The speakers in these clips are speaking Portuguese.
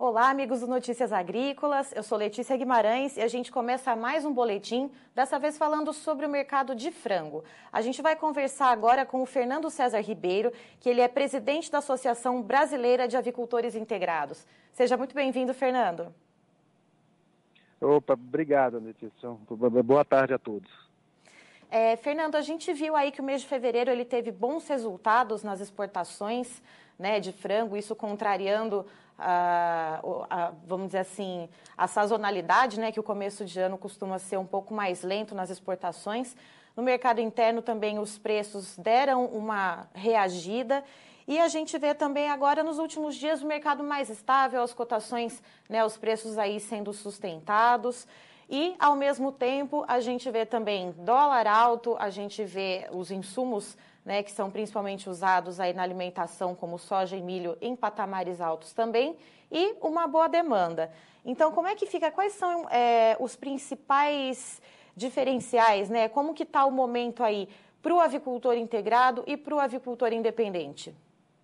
Olá, amigos do Notícias Agrícolas, eu sou Letícia Guimarães e a gente começa mais um boletim, dessa vez falando sobre o mercado de frango. A gente vai conversar agora com o Fernando César Ribeiro, que ele é presidente da Associação Brasileira de Avicultores Integrados. Seja muito bem-vindo, Fernando. Opa, obrigado, Letícia. Boa tarde a todos. Fernando, a gente viu aí que o mês de fevereiro ele teve bons resultados nas exportações, né, de frango, isso contrariando, vamos dizer assim, a sazonalidade, né, que o começo de ano costuma ser um pouco mais lento nas exportações. No mercado interno também os preços deram uma reagida e a gente vê também agora nos últimos dias o mercado mais estável, as cotações, né, os preços aí sendo sustentados. E, ao mesmo tempo, a gente vê também dólar alto, a gente vê os insumos, né, que são principalmente usados aí na alimentação, como soja e milho, em patamares altos também, e uma boa demanda. Então, como é que fica? Quais são os principais diferenciais, né? Como que está o momento aí para o avicultor integrado e para o avicultor independente?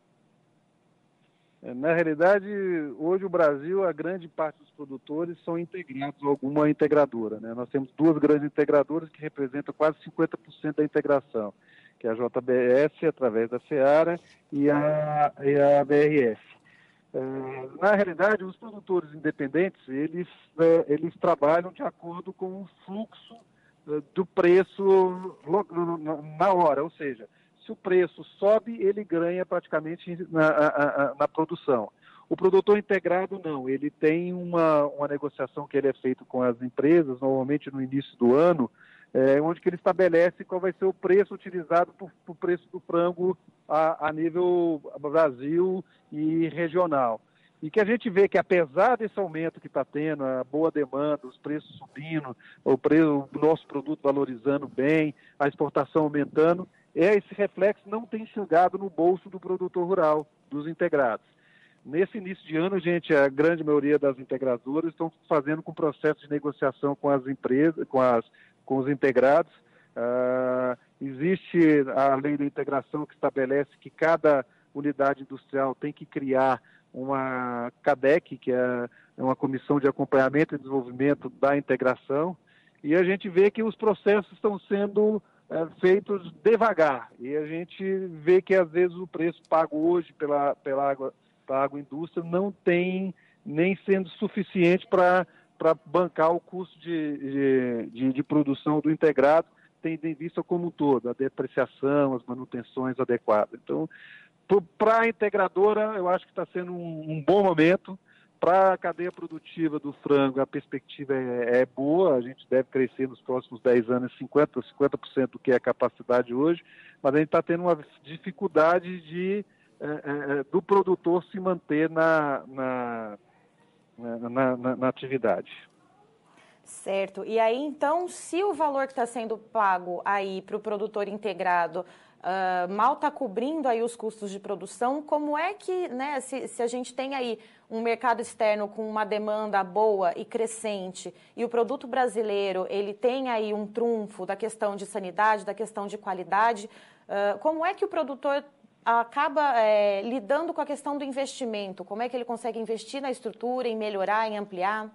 Na realidade, hoje o Brasil, a grande parte dos produtores são integrados a alguma integradora, né? Nós temos duas grandes integradoras que representam quase 50% da integração, que é a JBS, através da Seara, e a BRF. Na realidade, os produtores independentes, eles trabalham de acordo com o fluxo do preço na hora, ou seja, se o preço sobe, ele ganha praticamente na produção. O produtor integrado não, ele tem uma negociação que ele é feito com as empresas, normalmente no início do ano, onde que ele estabelece qual vai ser o preço utilizado para o preço do frango a nível Brasil e regional. E que a gente vê que apesar desse aumento que está tendo, a boa demanda, os preços subindo, o nosso produto valorizando bem, a exportação aumentando, esse reflexo não tem chegado no bolso do produtor rural, dos integrados. Nesse início de ano, a grande maioria das integradoras estão fazendo com processo de negociação com as empresas, com os integrados. Existe a lei da integração que estabelece que cada unidade industrial tem que criar uma CADEC, que é uma comissão de acompanhamento e desenvolvimento da integração, e a gente vê que os processos estão sendo feitos devagar, e a gente vê que às vezes o preço pago hoje pela agroindústria não tem nem sendo suficiente para bancar o custo de produção do integrado, tendo em vista como um todo, a depreciação, as manutenções adequadas. Então, para a integradora, eu acho que está sendo um bom momento. Para a cadeia produtiva do frango, a perspectiva é boa, a gente deve crescer nos próximos 10 anos 50% do que é a capacidade hoje, mas a gente está tendo uma dificuldade do produtor se manter na atividade. Certo. E aí, então, se o valor que está sendo pago aí para o produtor integrado mal está cobrindo aí os custos de produção, como é que, né, se a gente tem aí um mercado externo com uma demanda boa e crescente e o produto brasileiro, ele tem aí um trunfo da questão de sanidade, da questão de qualidade, como é que o produtor acaba lidando com a questão do investimento? Como é que ele consegue investir na estrutura, em melhorar, em ampliar?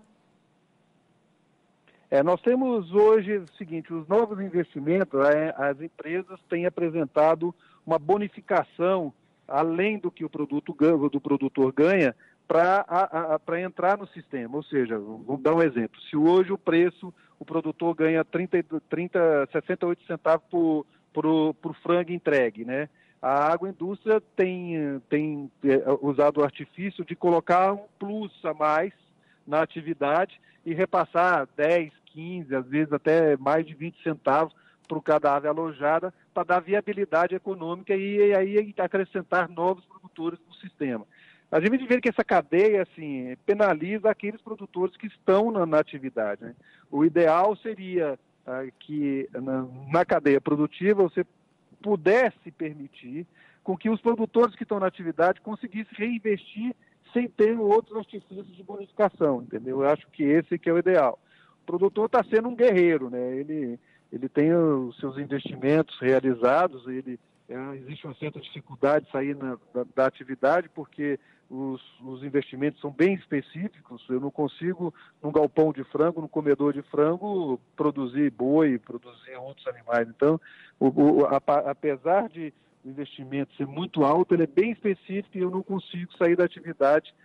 Nós temos hoje o seguinte, os novos investimentos, as empresas têm apresentado uma bonificação, além do que o produtor ganha, para entrar no sistema. Ou seja, vamos dar um exemplo, se hoje o produtor ganha 68 centavos por frango entregue, né? A agroindústria tem usado o artifício de colocar um plus a mais na atividade e repassar 10, 15, às vezes até mais de 20 centavos para cada ave alojada, para dar viabilidade econômica e aí acrescentar novos produtores no sistema. A gente vê que essa cadeia assim, penaliza aqueles produtores que estão na atividade, né? O ideal seria que na cadeia produtiva você pudesse permitir com que os produtores que estão na atividade conseguissem reinvestir sem ter outros artifícios de bonificação, entendeu? Eu acho que esse que é o ideal. O produtor está sendo um guerreiro, né? Ele tem os seus investimentos realizados, existe uma certa dificuldade de sair da atividade, porque os investimentos são bem específicos. Eu não consigo, num galpão de frango, num comedor de frango, produzir boi, produzir outros animais. Então, apesar de o investimento ser muito alto, ele é bem específico e eu não consigo sair da atividade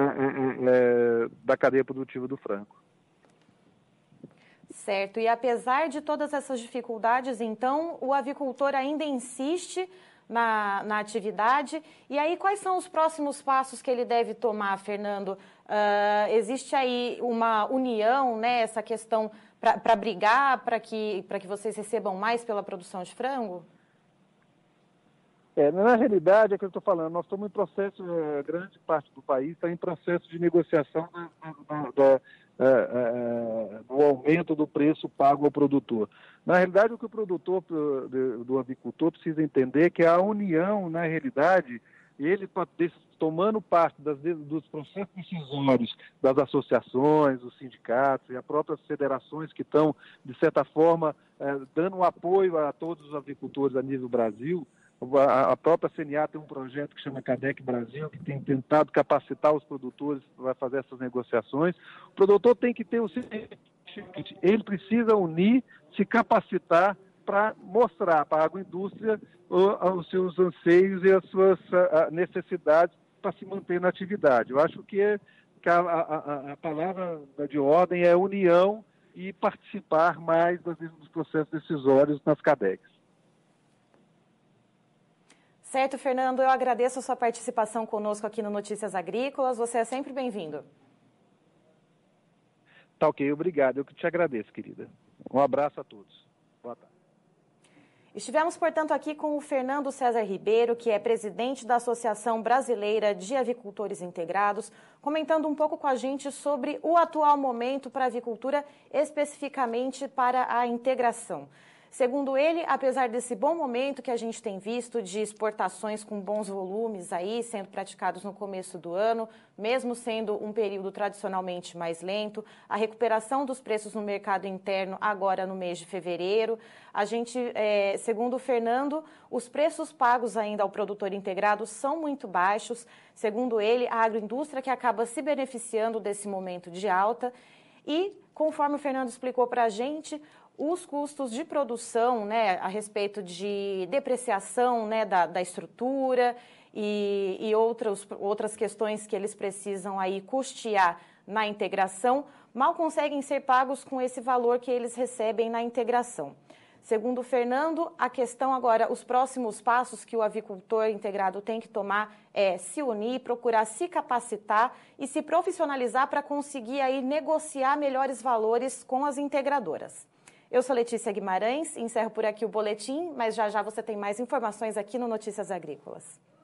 da cadeia produtiva do frango. Certo. E apesar de todas essas dificuldades, então, o avicultor ainda insiste na atividade. E aí, quais são os próximos passos que ele deve tomar, Fernando? Existe aí uma união, né, essa questão para brigar, para que vocês recebam mais pela produção de frango? Na realidade, é o que eu estou falando, nós estamos em processo, grande parte do país está em processo de negociação do aumento do preço pago ao produtor. Na realidade, o que o produtor do avicultor precisa entender é que a união, na realidade, ele tomando parte dos processos decisórios das associações, dos sindicatos e as próprias federações que estão, de certa forma, dando um apoio a todos os avicultores a nível Brasil. A própria CNA tem um projeto que chama CADEC Brasil, que tem tentado capacitar os produtores para fazer essas negociações. O produtor tem que ter o seguinte: ele precisa unir, se capacitar para mostrar para a agroindústria os seus anseios e as suas necessidades para se manter na atividade. Eu acho que a palavra de ordem é união e participar mais dos processos decisórios nas CADECs. Certo, Fernando, eu agradeço a sua participação conosco aqui no Notícias Agrícolas. Você é sempre bem-vindo. Tá ok, obrigado. Eu que te agradeço, querida. Um abraço a todos. Boa tarde. Estivemos, portanto, aqui com o Fernando César Ribeiro, que é presidente da Associação Brasileira de Avicultores Integrados, comentando um pouco com a gente sobre o atual momento para a avicultura, especificamente para a integração. Segundo ele, apesar desse bom momento que a gente tem visto de exportações com bons volumes aí sendo praticados no começo do ano, mesmo sendo um período tradicionalmente mais lento, a recuperação dos preços no mercado interno agora no mês de fevereiro, a gente, segundo o Fernando, os preços pagos ainda ao produtor integrado são muito baixos. Segundo ele, a agroindústria que acaba se beneficiando desse momento de alta e, conforme o Fernando explicou para a gente, os custos de produção, né, a respeito de depreciação, né, da estrutura e outras questões que eles precisam aí custear na integração, mal conseguem ser pagos com esse valor que eles recebem na integração. Segundo o Fernando, a questão agora, os próximos passos que o avicultor integrado tem que tomar é se unir, procurar se capacitar e se profissionalizar para conseguir aí negociar melhores valores com as integradoras. Eu sou Letícia Guimarães, encerro por aqui o boletim, mas já já você tem mais informações aqui no Notícias Agrícolas.